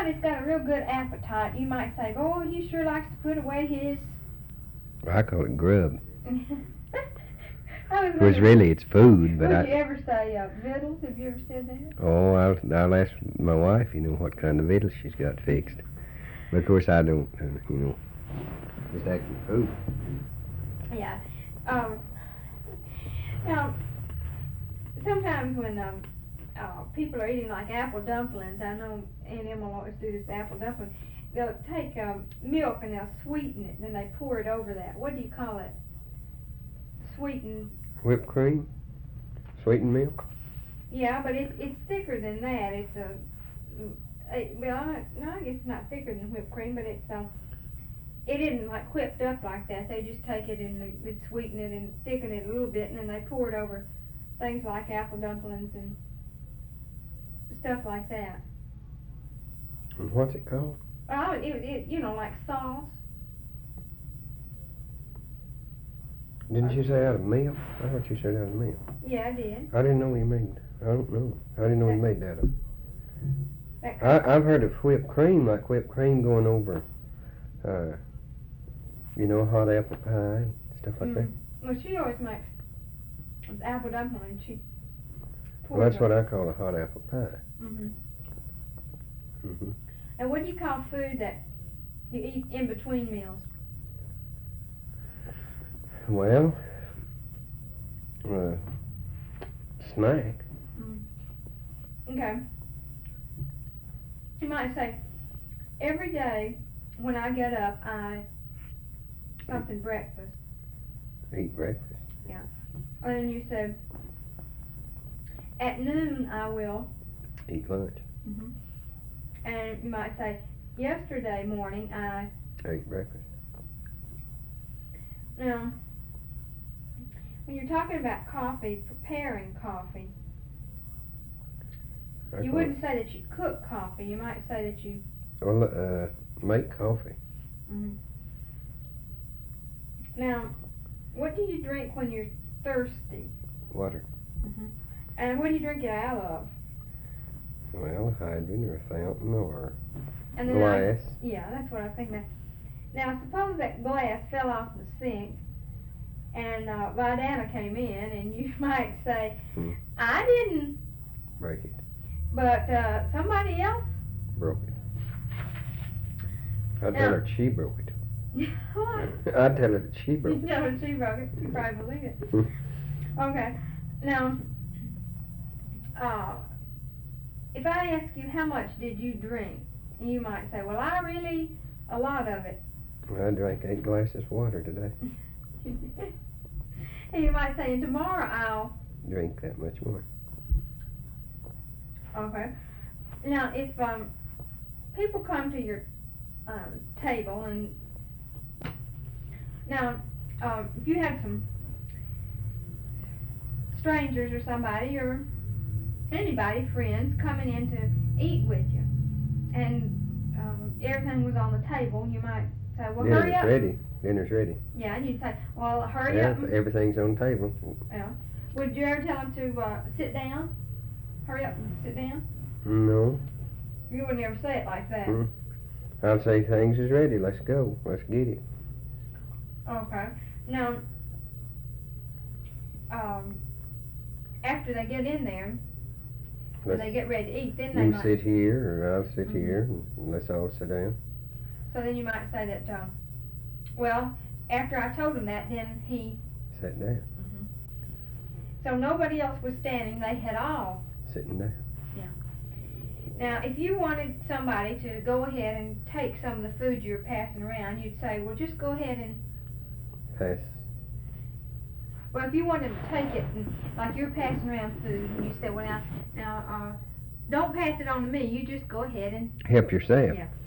somebody's got a real good appetite, you might say, "Oh, he sure likes to put away his." I call it grub. I was Of course, wondering, really, it's food, but would you ever say victuals? Have you ever said that? oh, I'll ask my wife, what kind of victuals she's got fixed. But of course, I don't, just actually food. Yeah. Now, sometimes when people are eating like apple dumplings, I know Aunt Emma will always do this apple dumpling. They'll take milk and they'll sweeten it, and then they pour it over that. What do you call it? Sweetened. Whipped cream? Sweetened milk? Yeah, but it's thicker than that. It's I guess it's not thicker than whipped cream, but it isn't like whipped up like that. They just take it and they sweeten it and thicken it a little bit, and then they pour it over things like apple dumplings and stuff like that. And what's it called? Oh, like sauce. Didn't you say out of milk? I thought you said out of milk. Yeah, I did. I didn't know you made. I don't know. I didn't know you made that up. That I've heard of whipped cream, like whipped cream going over, hot apple pie and stuff like that. Well, she always makes apple dumplings. She Well, that's what I call a hot apple pie. Mhm. Mhm. And what do you call food that you eat in between meals? Well, snack. Okay. You might say, every day when I get up, I something breakfast. Eat breakfast. Yeah. And then you say, at noon I will. Eat lunch. And you might say, yesterday morning I ate breakfast. Now, when you're talking about coffee, preparing coffee, you wouldn't say that you cook coffee. You might say that you... Well, make coffee. Now, what do you drink when you're thirsty? Water. And what do you drink it out of? Well, a hydrant or a fountain or And then glass. Yeah, that's what I was thinking. Now, suppose that glass fell off the sink and Vidana came in, and you might say, I didn't break it, but somebody else broke it. I'd tell her she broke it. What? I'd tell her that she broke it. You tell her she broke it. You probably believe it. Okay. Now, if I ask you how much did you drink, you might say, well, a lot of it. I drank 8 glasses of water today. And you might say, and tomorrow I'll drink that much more. Okay. Now, if people come to your table, and now if you have some strangers or somebody or anybody, friends, coming in to eat with you, and everything was on the table, you might say, well, hurry up. Dinner's ready. Yeah, and you'd say, well, hurry up. Everything's on the table. Yeah. Would you ever tell them to sit down? Hurry up and sit down? No. You wouldn't ever say it like that. I'd say things is ready. Let's go. Let's get it. Okay. Now, after they get in there, when they get ready to eat, then they you might sit here, or I'll sit here, and let's all sit down. So then you might say that, well, after I told him that, then he sat down. So nobody else was standing. They had all sitting down. Yeah. Now, if you wanted somebody to go ahead and take some of the food you're passing around, you'd say, well, just go ahead and pass. Well, if you wanted to take it, and, like you're passing around food, and you said, well, now, don't pass it on to me. You just go ahead and help yourself. Yeah.